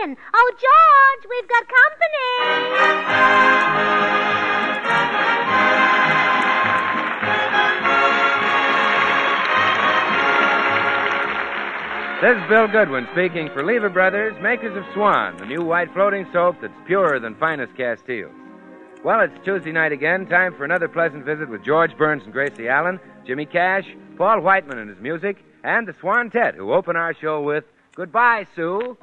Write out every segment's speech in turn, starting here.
in. Oh, George, we've got company. This is Bill Goodwin speaking for Lever Brothers, makers of Swan, the new white floating soap that's purer than finest Castiles. Well, it's Tuesday night again, time for another pleasant visit with George Burns and Gracie Allen, Jimmy Cash, Paul Whiteman and his music, and the Swan-Tette, who open our show with Goodbye, Sue.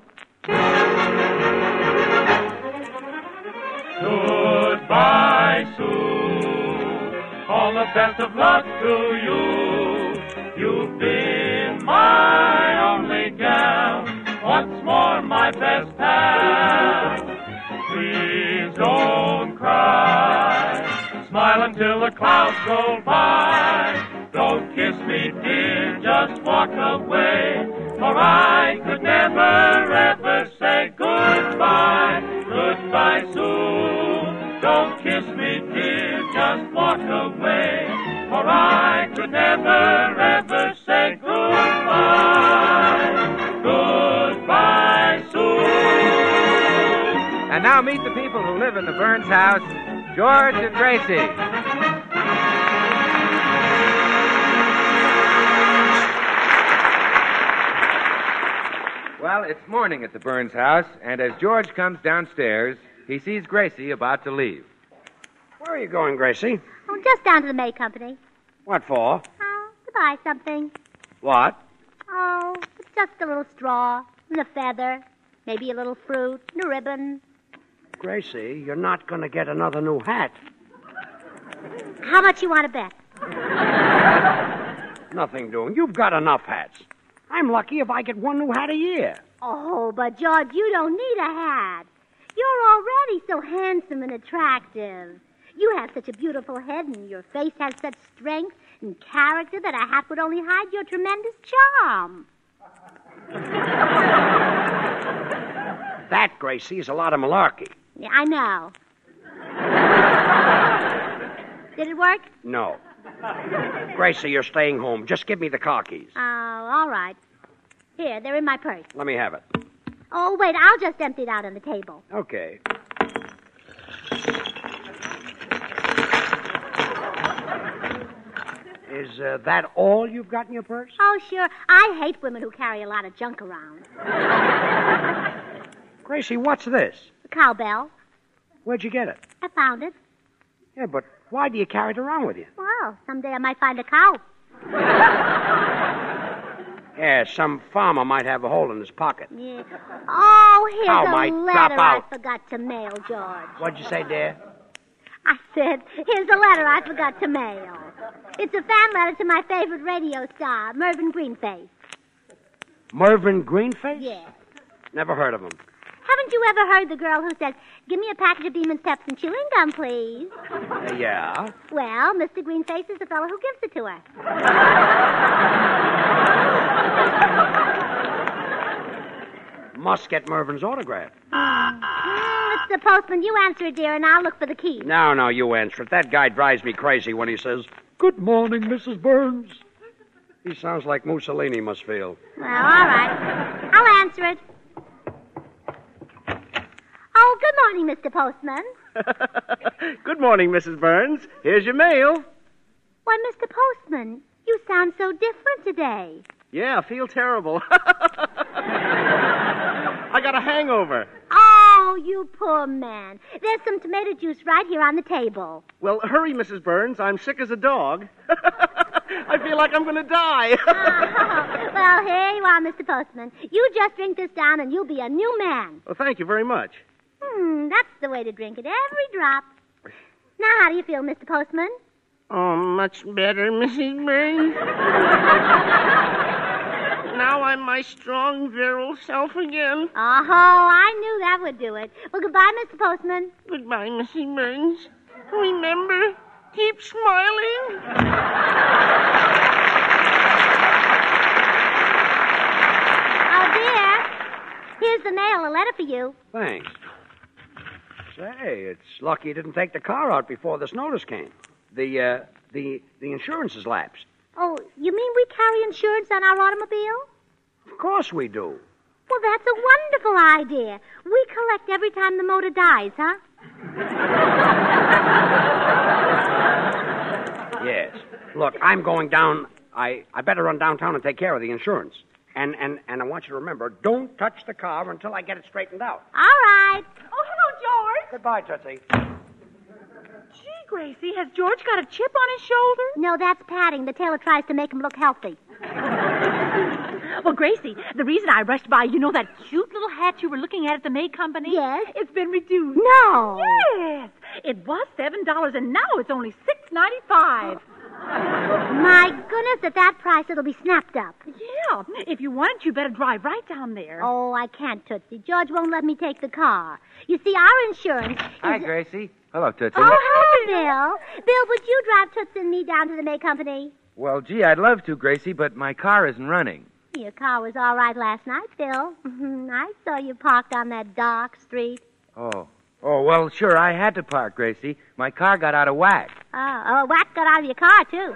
Goodbye, Sue. All the best of luck to you. You've been my only gal, once more my best pal. Please don't cry. Smile until the clouds go by. Don't kiss me, dear, just walk away. For I could never, ever say goodbye. Goodbye, Sue. Don't kiss me, dear, just walk away. For I could never, ever say goodbye. Goodbye, Sue. And now meet the people who live in the Burns house, George and Gracie. Well, it's morning at the Burns house, and as George comes downstairs, he sees Gracie about to leave. Where are you going, Gracie? Oh, just down to the May Company. What for? Oh, to buy something. What? Oh, just a little straw and a feather, maybe a little fruit and a ribbon. Gracie, you're not going to get another new hat. How much you want to bet? Nothing doing. You've got enough hats. I'm lucky if I get one new hat a year. Oh, but George, you don't need a hat. You're already so handsome and attractive. You have such a beautiful head, and your face has such strength and character that a hat would only hide your tremendous charm. That, Gracie, is a lot of malarkey. Yeah, I know. Did it work? No. Gracie, you're staying home. Just give me the car keys. Oh, all right. Here, they're in my purse. Let me have it. Oh, wait, I'll just empty it out on the table. Okay. Is that all you've got in your purse? Oh, sure. I hate women who carry a lot of junk around. Gracie, what's this? A cowbell. Where'd you get it? I found it. Yeah, but why do you carry it around with you? Well, someday I might find a cow. Yeah, some farmer might have a hole in his pocket. Yeah. Oh, here's Cow a might letter drop out. I forgot to mail, George. What'd you say, dear? I said, here's a letter I forgot to mail. It's a fan letter to my favorite radio star, Mervyn Greenface. Mervyn Greenface? Yeah. Never heard of him. Haven't you ever heard the girl who says, give me a package of Beeman's Peps and chewing gum, please? Yeah. Well, Mr. Greenface is the fellow who gives it to her. Must get Mervyn's autograph. It's the postman. You answer it, dear, and I'll look for the key. No, you answer it. That guy drives me crazy when he says, "Good morning, Mrs. Burns." He sounds like Mussolini must feel. Well, all right. I'll answer it. Oh, good morning, Mr. Postman. Good morning, Mrs. Burns. Here's your mail. Why, Mr. Postman, you sound so different today. Yeah, I feel terrible. I got a hangover. Oh, you poor man. There's some tomato juice right here on the table. Well, hurry, Mrs. Burns. I'm sick as a dog. I feel like I'm going to die. Well, here you are, Mr. Postman. You just drink this down and you'll be a new man. Well, thank you very much. That's the way to drink it, every drop. Now, how do you feel, Mr. Postman? Oh, much better, Mrs. Burns. Now I'm my strong, virile self again. Oh, I knew that would do it. Well, goodbye, Mr. Postman. Goodbye, Mrs. Burns. Remember, keep smiling. Oh, dear. Here's the mail, a letter for you. Thanks. Say, it's lucky you didn't take the car out before this notice came. The insurance has lapsed. Oh, you mean we carry insurance on our automobile? Of course we do. Well, that's a wonderful idea. We collect every time the motor dies, huh? Yes. Look, I'm going down. I better run downtown and take care of the insurance. And I want you to remember, don't touch the car until I get it straightened out. All right. Oh, hello, George. Goodbye, Tootsie. Gee, Gracie, has George got a chip on his shoulder? No, that's padding. The tailor tries to make him look healthy. Well, Gracie, the reason I rushed by, you know that cute little hat you were looking at the May Company? Yes? It's been reduced. No. Yes. It was $7, and now it's only $6.95. My goodness, at that price, it'll be snapped up. Yeah. If you want, you better drive right down there. Oh, I can't, Tootsie. George won't let me take the car. You see, our insurance is... Hi, Gracie. Hello, Tootsie. Oh, hello, Bill. Bill, would you drive Tootsie and me down to the May Company? Well, gee, I'd love to, Gracie, but my car isn't running. Your car was all right last night, Bill. I saw you parked on that dark street. Oh, well, sure, I had to park, Gracie. My car got out of whack. Oh, Watt got out of your car, too.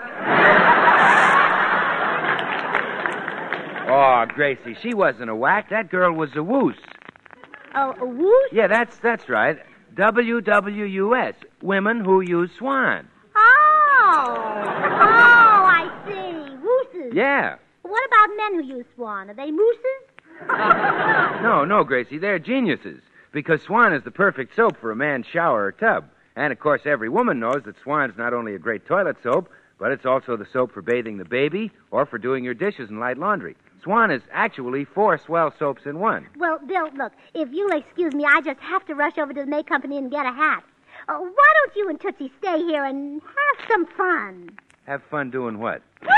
Oh, Gracie, she wasn't a whack. That girl was a woos. Oh, a whoosh? Yeah, that's right. WWUS, Women Who Use Swan. Oh, I see. Wooses. Yeah. What about men who use Swan? Are they mooses? No, Gracie, they're geniuses. Because Swan is the perfect soap for a man's shower or tub. And, of course, every woman knows that Swan's not only a great toilet soap, but it's also the soap for bathing the baby or for doing your dishes and light laundry. Swan is actually 4 swell soaps in one. Well, Bill, look, if you'll excuse me, I just have to rush over to the May Company and get a hat. Why don't you and Tootsie stay here and have some fun? Have fun doing what?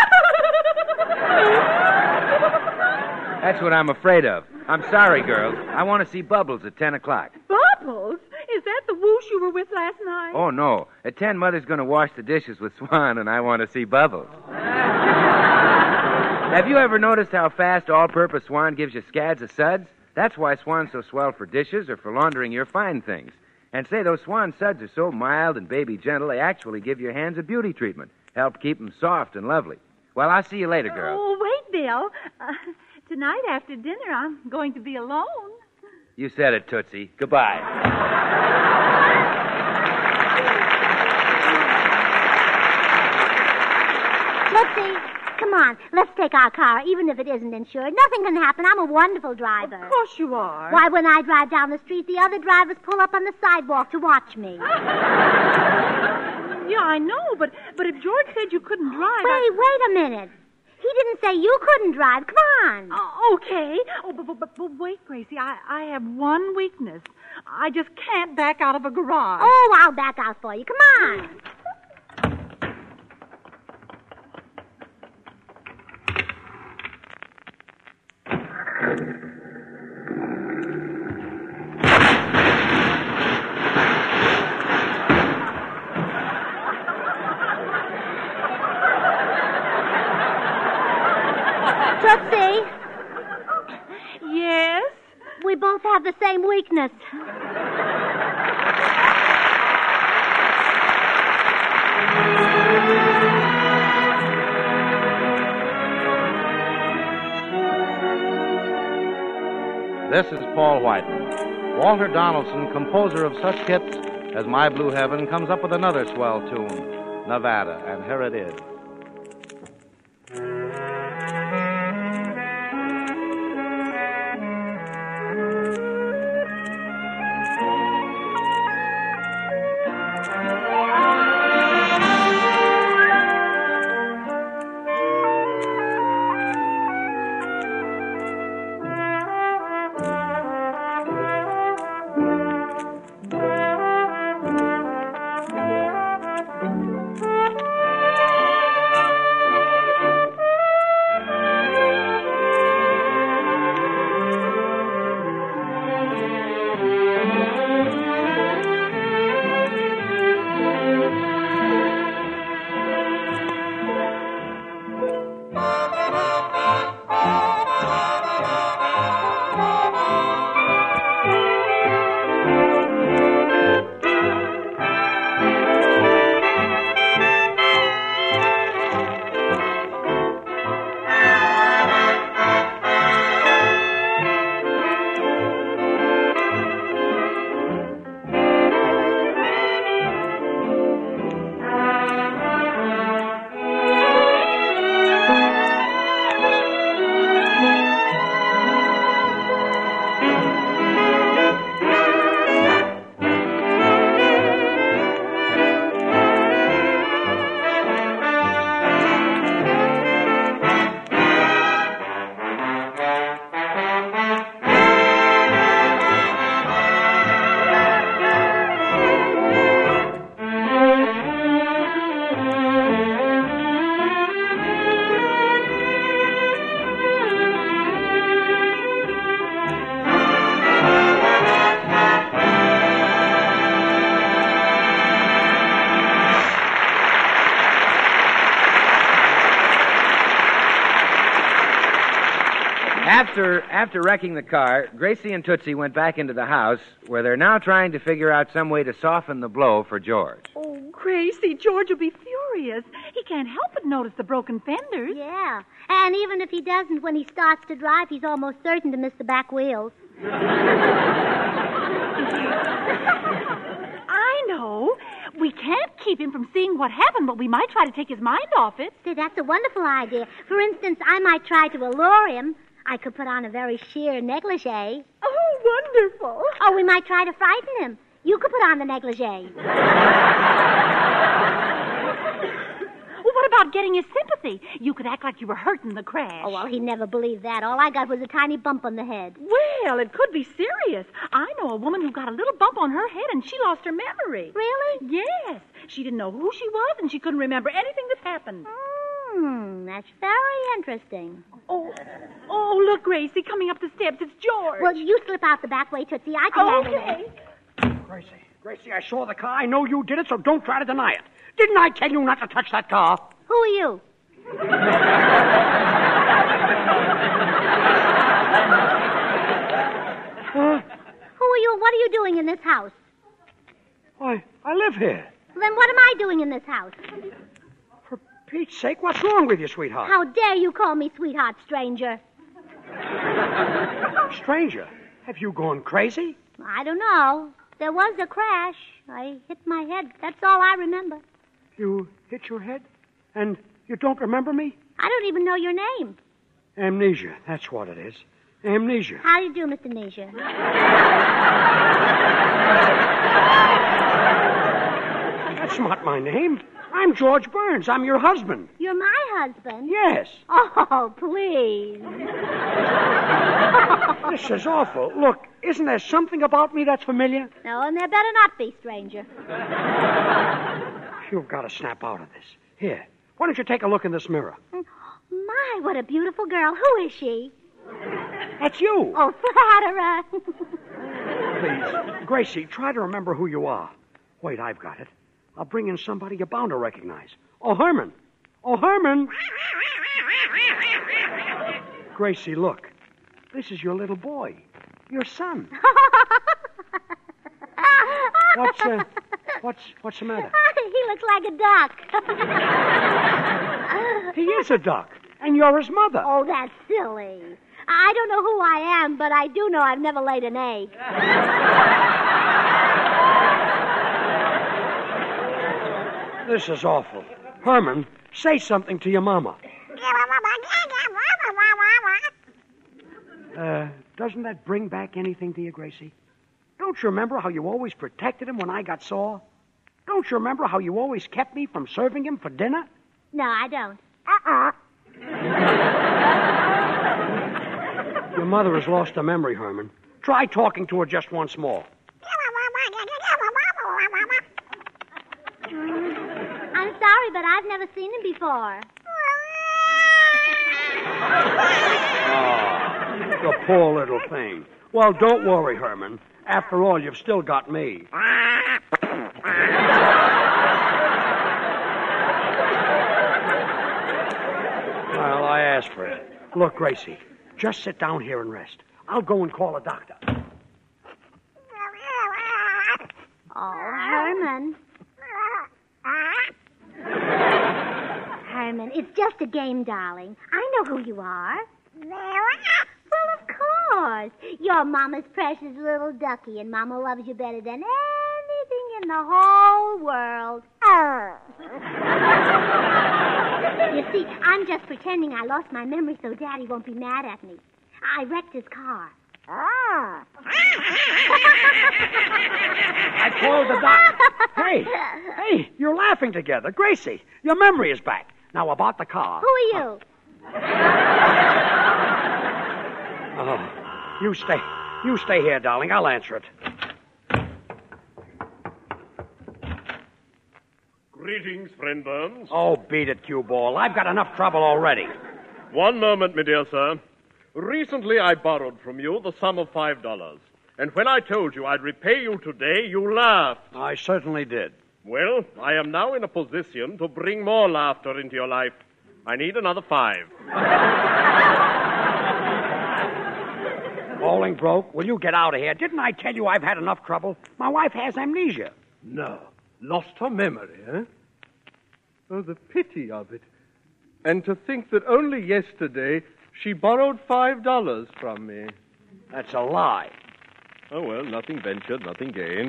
That's what I'm afraid of. I'm sorry, girls. I want to see Bubbles at 10 o'clock. Bubbles? Is that the whoosh you were with last night? Oh, no. At 10, Mother's going to wash the dishes with Swan, and I want to see Bubbles. Have you ever noticed how fast all-purpose Swan gives you scads of suds? That's why Swan's so swell for dishes or for laundering your fine things. And say, those Swan suds are so mild and baby gentle, they actually give your hands a beauty treatment. Help keep them soft and lovely. Well, I'll see you later, girls. Oh, wait, Bill. Tonight after dinner, I'm going to be alone. You said it, Tootsie. Goodbye. Tootsie, come on. Let's take our car, even if it isn't insured. Nothing can happen. I'm a wonderful driver. Of course you are. Why, when I drive down the street, the other drivers pull up on the sidewalk to watch me. Yeah, I know, but if George said you couldn't drive... Wait a minute. He didn't say you couldn't drive. Come on. Okay. Oh, but wait, Gracie. I have one weakness. I just can't back out of a garage. Oh, I'll back out for you. Come on. Tootsie, Yes? we both have the same weakness. This is Paul Whiten. Walter Donaldson, composer of such hits as My Blue Heaven, comes up with another swell tune, Nevada, and here it is. After wrecking the car, Gracie and Tootsie went back into the house, where they're now trying to figure out some way to soften the blow for George. Oh, Gracie, George will be furious. He can't help but notice the broken fenders. Yeah. And even if he doesn't, when he starts to drive, he's almost certain to miss the back wheels. I know. We can't keep him from seeing what happened, but we might try to take his mind off it. See, that's a wonderful idea. For instance, I might try to allure him. I could put on a very sheer negligee. Oh, wonderful. Or we might try to frighten him. You could put on the negligee. Well, what about getting his sympathy? You could act like you were hurt in the crash. Oh, well, he'd never believe that. All I got was a tiny bump on the head. Well, it could be serious. I know a woman who got a little bump on her head and she lost her memory. Really? Yes. She didn't know who she was and she couldn't remember anything that happened. That's very interesting. Oh, look, Gracie, coming up the steps. It's George. Well, you slip out the back way, Tootsie. I can handle okay. it. Gracie, I saw the car. I know you did it, so don't try to deny it. Didn't I tell you not to touch that car? Who are you? Who are you and what are you doing in this house? Why, I live here. Then what am I doing in this house? For Pete's sake, what's wrong with you, sweetheart? How dare you call me sweetheart, stranger? Stranger, have you gone crazy? I don't know. There was a crash. I hit my head. That's all I remember. You hit your head? And you don't remember me? I don't even know your name. Amnesia, that's what it is. Amnesia. How do you do, Mr. Nesia? That's not my name. I'm George Burns. I'm your husband. You're my husband? Yes. Oh, please. This is awful. Look, isn't there something about me that's familiar? No, and there better not be, stranger. You've got to snap out of this. Here, why don't you take a look in this mirror? My, what a beautiful girl. Who is she? That's you. Oh, flatterer. Please, Gracie, try to remember who you are. Wait, I've got it. I'll bring in somebody you're bound to recognize. Oh, Herman. Oh, Herman. Gracie, look. This is your little boy. Your son. What's the matter? He looks like a duck. He is a duck, and you're his mother. Oh, that's silly. I don't know who I am, but I do know I've never laid an egg. This is awful. Herman, say something to your mama. Doesn't that bring back anything to you, Gracie? Don't you remember how you always protected him when I got sore? Don't you remember how you always kept me from serving him for dinner? No, I don't. Your mother has lost her memory, Herman. Try talking to her just once more. I'm sorry, but I've never seen him before. Oh, the poor little thing. Well, don't worry, Herman. After all, you've still got me. Well, I asked for it. Look, Gracie, just sit down here and rest. I'll go and call a doctor. Oh, Herman. Herman, it's just a game, darling. I know who you are. Well, of course. You're Mama's precious little ducky, and Mama loves you better than anything in the whole world. You see, I'm just pretending I lost my memory so Daddy won't be mad at me. I wrecked his car. I called the doctor. Hey, you're laughing together. Gracie, your memory is back. Now, about the car. Who are you? Oh, you stay here, darling. I'll answer it. Greetings, friend Burns. Oh, beat it, cue ball. I've got enough trouble already. One moment, my dear sir. Recently, I borrowed from you the sum of $5. And when I told you I'd repay you today, you laughed. I certainly did. Well, I am now in a position to bring more laughter into your life. I need another $5. Bolingbroke, will you get out of here? Didn't I tell you I've had enough trouble? My wife has amnesia. No. Lost her memory, eh? Oh, the pity of it. And to think that only yesterday she borrowed $5 from me. That's a lie. Oh, well, nothing ventured, nothing gained.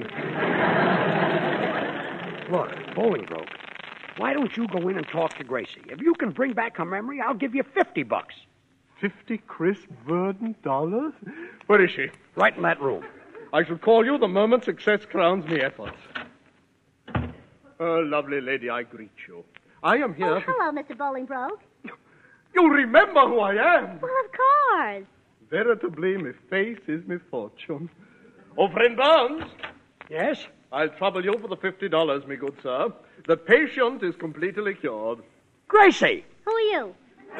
Look, Bolingbroke, why don't you go in and talk to Gracie? If you can bring back her memory, I'll give you $50. 50 crisp Verdant dollars? Where is she? Right in that room. I shall call you the moment success crowns me efforts. Oh, lovely lady, I greet you. I am here. Oh, hello, Mr. Bolingbroke. You remember who I am? Well, of course. Veritably, my face is my fortune. Oh, friend Barnes. Yes? I'll trouble you for the $50, me good sir. The patient is completely cured. Gracie! Who are you?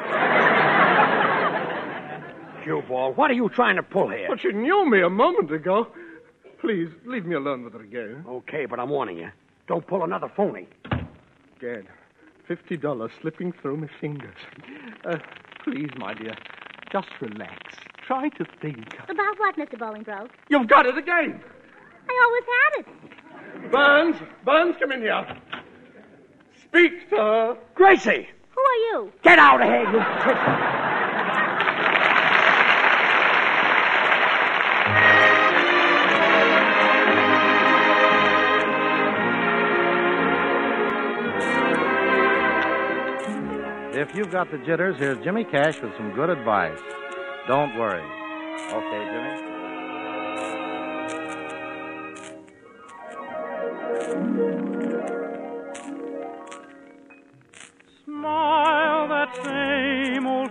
Cue ball, what are you trying to pull here? But she knew me a moment ago. Please, leave me alone with her again. Okay, but I'm warning you. Don't pull another phony. Again. $50 slipping through my fingers. Please, my dear, just relax. Try to think. About what, Mr. Bolingbroke? You've got it again. I always had it. Burns, come in here. Speak to her. Gracie! Who are you? Get out of here, you trick! If you've got the jitters, here's Jimmy Cash with some good advice. Don't worry. Okay, Jimmy? Smile that same old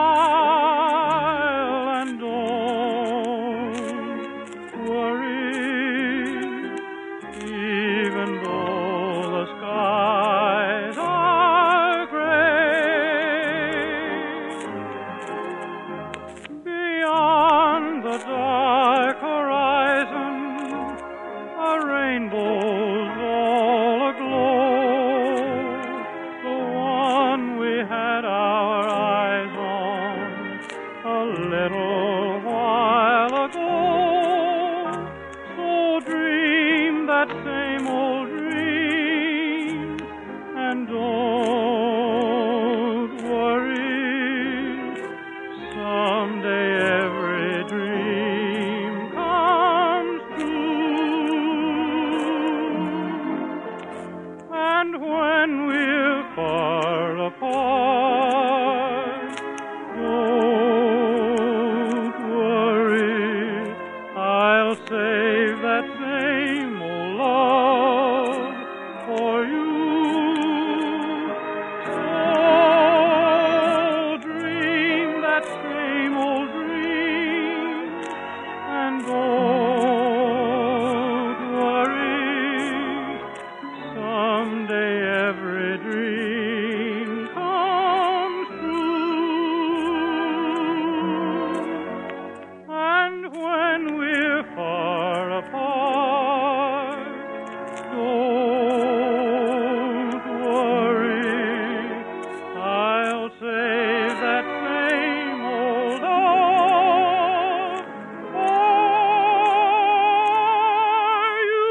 smile and don't worry, even though the skies are gray. Beyond the dark horizon, a rainbow's all aglow. The one we had our eyes on a little while ago. So dream that same old dream and don't worry. Someday every dream comes true. And when we're far apart, don't worry, I'll save that same old love for you. So dream that same old dream and don't worry. Someday every dream comes true. And when we're far apart, don't worry, I'll save that same old love for you.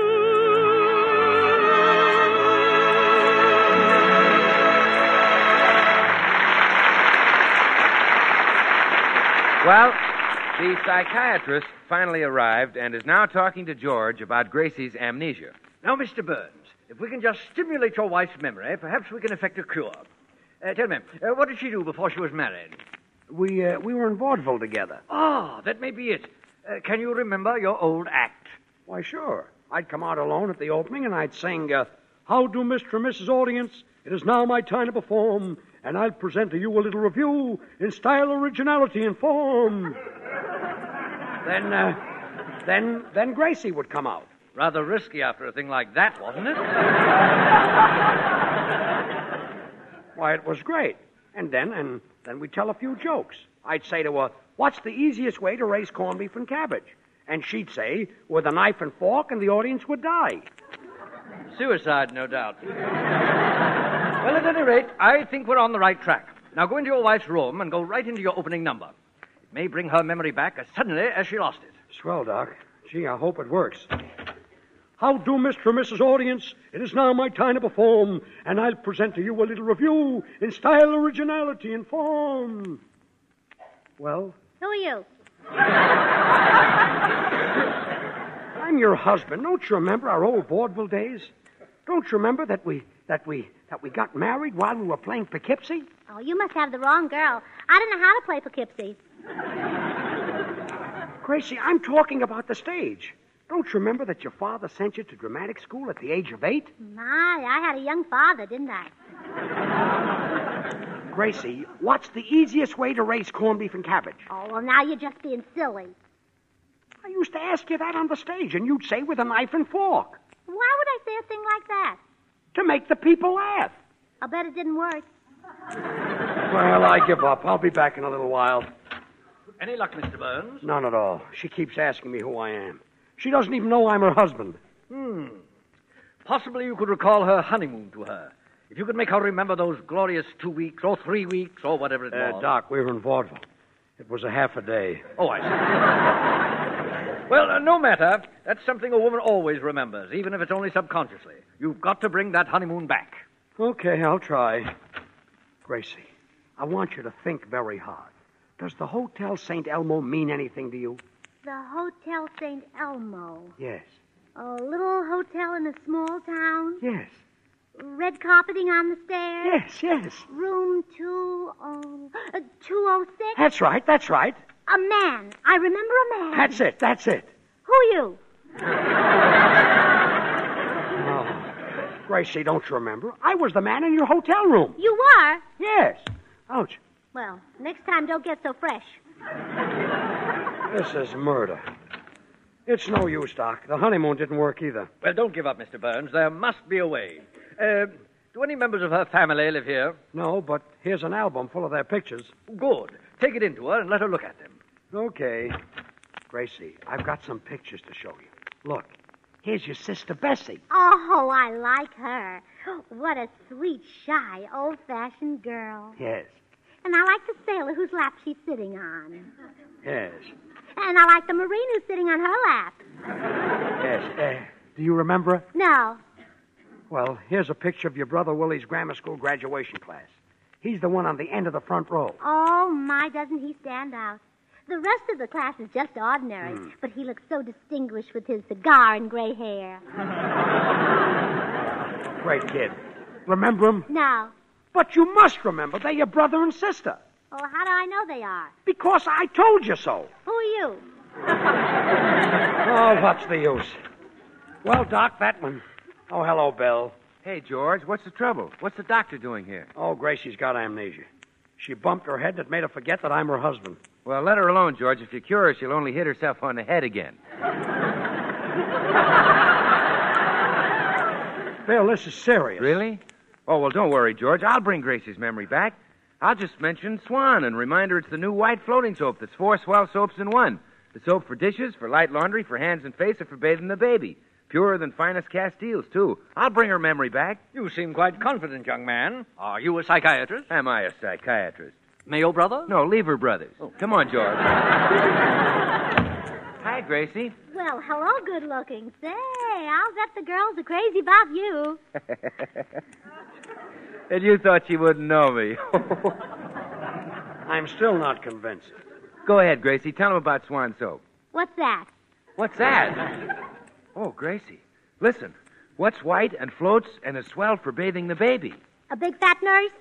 Well, the psychiatrist finally arrived and is now talking to George about Gracie's amnesia. Now, Mr. Burns, if we can just stimulate your wife's memory, perhaps we can effect a cure. Tell me, what did she do before she was married? We were in vaudeville together. Ah, that may be it. Can you remember your old act? Why, sure. I'd come out alone at the opening and I'd sing, How do Mr. and Mrs. Audience? It is now my time to perform, and I'll present to you a little review in style, originality, and form. Then Gracie would come out. Rather risky after a thing like that, wasn't it? Why, it was great. And then we'd tell a few jokes. I'd say to her, what's the easiest way to raise corned beef and cabbage? And she'd say, with a knife and fork, and the audience would die. Suicide, no doubt. Well, at any rate, I think we're on the right track. Now go into your wife's room and go right into your opening number. may bring her memory back as suddenly as she lost it. Swell, Doc. Gee, I hope it works. How do, Mr. and Mrs. Audience? It is now my time to perform, and I'll present to you a little review in style, originality, and form. Well? Who are you? I'm your husband. Don't you remember our old vaudeville days? Don't you remember that we got married while we were playing Poughkeepsie? Oh, you must have the wrong girl. I don't know how to play Poughkeepsie. Gracie, I'm talking about the stage. Don't you remember that your father sent you to dramatic school at the age of 8? My, I had a young father, didn't I? Gracie, what's the easiest way to raise corned beef and cabbage? Oh, well, now you're just being silly. I used to ask you that on the stage, and you'd say with a knife and fork. Why would I say a thing like that? To make the people laugh. I'll bet it didn't work. Well, I give up. I'll be back in a little while. Any luck, Mr. Burns? None at all. She keeps asking me who I am. She doesn't even know I'm her husband. Possibly you could recall her honeymoon to her. If you could make her remember those glorious 2 weeks or 3 weeks or whatever it was. Doc, we were in vaudeville. It was a half a day. Oh, I see. Well, no matter. That's something a woman always remembers, even if it's only subconsciously. You've got to bring that honeymoon back. Okay, I'll try. Gracie, I want you to think very hard. Does the Hotel St. Elmo mean anything to you? The Hotel St. Elmo. Yes. A little hotel in a small town? Yes. Red carpeting on the stairs? Yes. Room 206? That's right. A man. I remember a man. That's it. Who are you? Oh, Gracie, don't you remember? I was the man in your hotel room. You were? Yes. Ouch. Well, next time don't get so fresh. This is murder. It's no use, Doc. The honeymoon didn't work either. Well, don't give up, Mr. Burns. There must be a way. Do any members of her family live here? No, but here's an album full of their pictures. Good. Take it into her and let her look at them. Okay. Gracie, I've got some pictures to show you. Look, here's your sister Bessie. Oh, I like her. What a sweet, shy, old-fashioned girl. Yes. And I like the sailor whose lap she's sitting on. Yes. And I like the Marine who's sitting on her lap. Yes. Do you remember her? No. Well, here's a picture of your brother Willie's grammar school graduation class. He's the one on the end of the front row. Oh, my, doesn't he stand out? The rest of the class is just ordinary, but he looks so distinguished with his cigar and gray hair. Great kid. Remember him? No. But you must remember they're your brother and sister. Oh, how do I know they are? Because I told you so. Who are you? Oh, what's the use? Well, Doc, that one. Oh, hello, Bill. Hey, George, what's the trouble? What's the doctor doing here? Oh, Gracie's got amnesia. She bumped her head that made her forget that I'm her husband. Well, let her alone, George. If you cure her, she'll only hit herself on the head again. Bill, this is serious. Really? Oh, well, don't worry, George. I'll bring Gracie's memory back. I'll just mention Swan and remind her it's the new white floating soap that's 4 swell soaps in one. The soap for dishes, for light laundry, for hands and face, or for bathing the baby. Purer than finest Castiles, too. I'll bring her memory back. You seem quite confident, young man. Are you a psychiatrist? Am I a psychiatrist? Mayo brother? No, Lever Brothers. Oh. Come on, George. Hi, Gracie. Well, hello, good-looking. Say, I'll bet the girls are crazy about you. And you thought she wouldn't know me. I'm still not convinced. Go ahead, Gracie. Tell them about Swan soap. What's that? What's that? Oh, Gracie. Listen. What's white and floats and is swell for bathing the baby? A big fat nurse?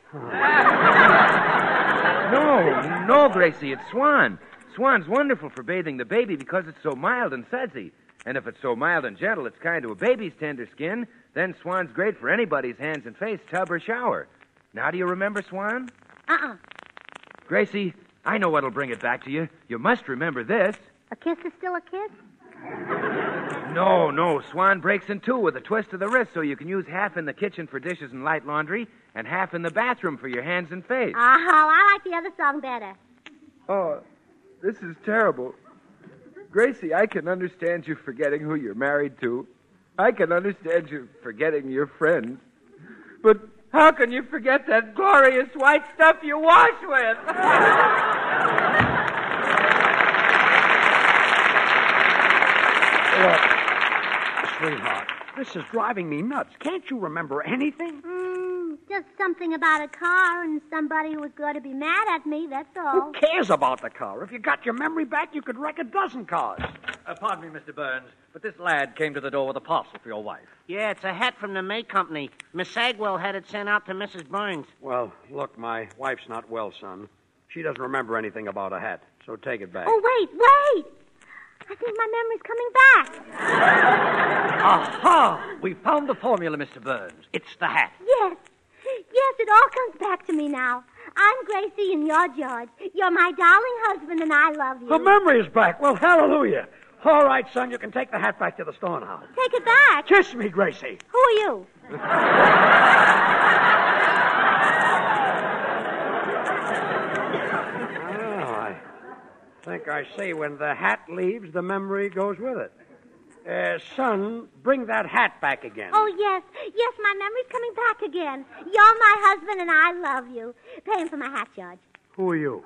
No, Gracie. It's Swan. Swan's wonderful for bathing the baby because it's so mild and sudsy. And if it's so mild and gentle, it's kind to a baby's tender skin, then Swan's great for anybody's hands and face, tub or shower. Now, do you remember Swan? Uh-uh. Gracie, I know what'll bring it back to you. You must remember this. A kiss is still a kiss? No. Swan breaks in two with a twist of the wrist so you can use half in the kitchen for dishes and light laundry and half in the bathroom for your hands and face. Oh, I like the other song better. Oh, this is terrible. Gracie, I can understand you forgetting who you're married to. I can understand you forgetting your friends. But how can you forget that glorious white stuff you wash with? This is driving me nuts. Can't you remember anything? Just something about a car and somebody who was going to be mad at me, that's all. Who cares about the car? If you got your memory back, you could wreck a dozen cars. Pardon me, Mr. Burns, but this lad came to the door with a parcel for your wife. Yeah, it's a hat from the May Company. Miss Sagwell had it sent out to Mrs. Burns. Well, look, my wife's not well, son. She doesn't remember anything about a hat, so take it back. Oh, wait! I think my memory's coming back. Aha! We found the formula, Mr. Burns. It's the hat. Yes, it all comes back to me now. I'm Gracie and you're George. You're my darling husband and I love you. The memory is back. Well, hallelujah. All right, son, you can take the hat back to the store now. Take it back? Kiss me, Gracie. Who are you? I think I see when the hat leaves, the memory goes with it. Son, bring that hat back again. Oh, yes, my memory's coming back again. You're my husband and I love you. Pay him for my hat, George. Who are you?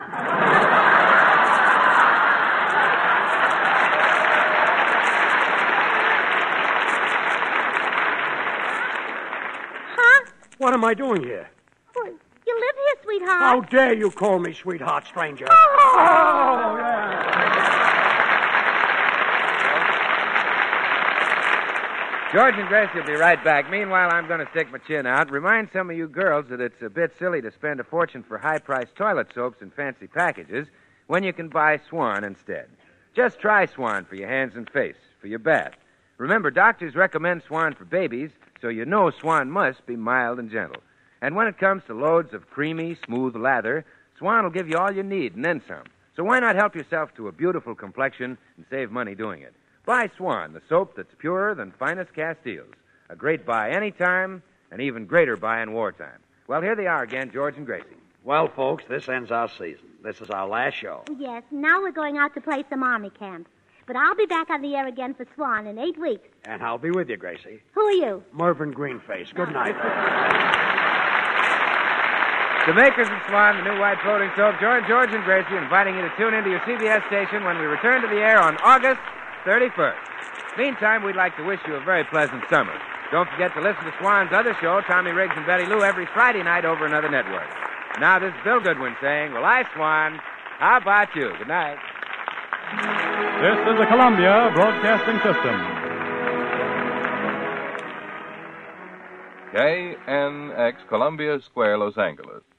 Huh? What am I doing here? Well, you live here, sweetheart. How dare you call me sweetheart, stranger? Oh, yeah. George and Gracie will be right back. Meanwhile, I'm going to stick my chin out. Remind some of you girls that it's a bit silly to spend a fortune for high-priced toilet soaps and fancy packages when you can buy Swan instead. Just try Swan for your hands and face, for your bath. Remember, doctors recommend Swan for babies, so you know Swan must be mild and gentle. And when it comes to loads of creamy, smooth lather, Swan will give you all you need and then some. So why not help yourself to a beautiful complexion and save money doing it? Buy Swan, the soap that's purer than finest Castiles. A great buy anytime, an even greater buy in wartime. Well, here they are again, George and Gracie. Well, folks, this ends our season. This is our last show. Yes, now we're going out to play some army camp. But I'll be back on the air again for Swan in 8 weeks. And I'll be with you, Gracie. Who are you? Mervyn Greenface. Good night. The makers of Swan, the new white floating soap, join George and Gracie inviting you to tune into your CBS station when we return to the air on August 31st. Meantime, we'd like to wish you a very pleasant summer. Don't forget to listen to Swan's other show, Tommy Riggs and Betty Lou, every Friday night over another network. Now, this is Bill Goodwin saying, well, I, Swan, how about you? Good night. This is the Columbia Broadcasting System. KNX, Columbia Square, Los Angeles.